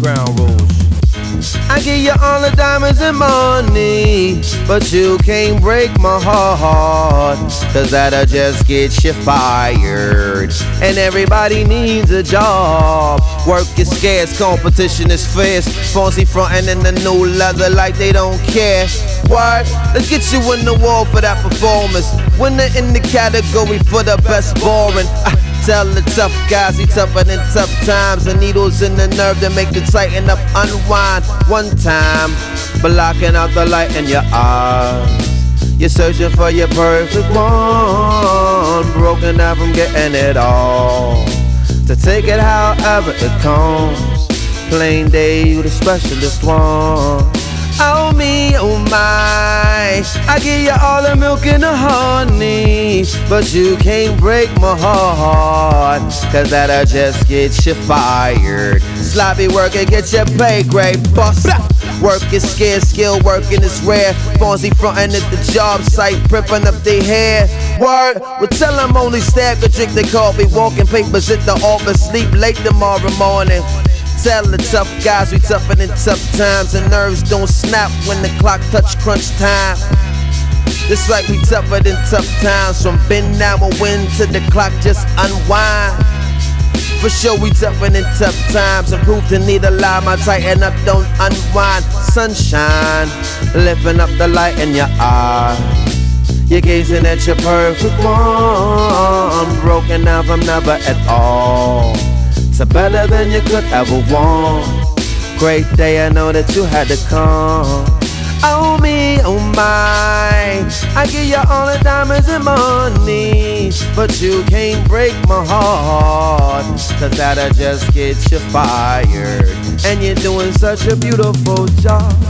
ground rules. I give you all the diamonds and money, but you can't break my heart, cause that'll just get you fired. And everybody needs a job. Work is scarce, competition is fierce. Fonzie frontin' in the new leather like they don't care. What? Let's get you in the wall for that performance. Winner in the category for the best boring. Tell the tough guys he tougher than tough times. The needles in the nerve to make you tighten up, unwind one time, blocking out the light in your eyes. You're searching for your perfect one, broken down from getting it all. To take it however it comes, plain day you the specialist one. Oh me, oh my, I give you all the milk and the honey, but you can't break my heart, cause that'll just get you fired. Sloppy work and get your pay grade bust. Work is scarce, skill working is rare. Fonzie frontin' at the job site, prippin' up their hair. Word, well tell them only staff could drink their coffee, walking papers at the office, sleep late tomorrow morning. Tell the tough guys we tougher than tough times, and nerves don't snap when the clock touch crunch time. Just like we tougher than tough times, from bend now and win to the clock just unwind. For sure we tougher than tough times, and proof to need a lie, my tighten up, don't unwind. Sunshine, lifting up the light in your eyes. You're gazing at your perfect one, broken down from never at all. So better than you could ever want. Great day, I know that you had to come. Oh me, oh my, I give you all the diamonds and money, but you can't break my heart, cause that'll just get you fired. And you're doing such a beautiful job.